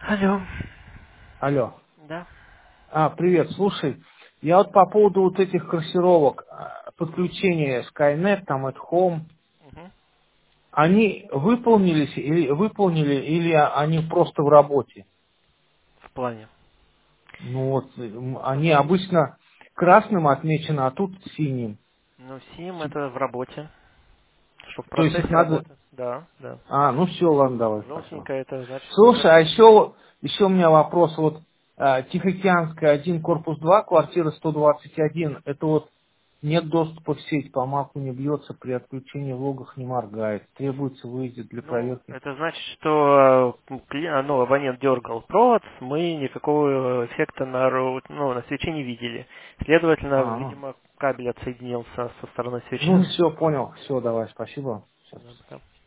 Алло. Алло. Да. Привет, слушай, я вот по поводу вот этих корректировок, подключения Skynet, там, at Home, Мгм. они выполнили или они просто в работе? В плане. Ну вот, они обычно красным отмечены, а тут синим. Ну, сим Тип- это в работе. Что в То есть их процессе надо... работы. Да, да. Ну все, ладно, давай, спасибо. Желтенькое это значит уже. Слушай, а еще у меня вопрос, вот Тихоокеанская 1, корпус 2, квартира 121, это вот нет доступа в сеть, по маку не бьется, при отключении в логах не моргает, требуется выезд для Ну, проверки. это значит, что абонент дергал провод, мы никакого эффекта на свече не видели. Следовательно, Ну, видимо, кабель отсоединился со стороны свечи. ну все, понял, все, давай, спасибо. Сейчас. Да, да.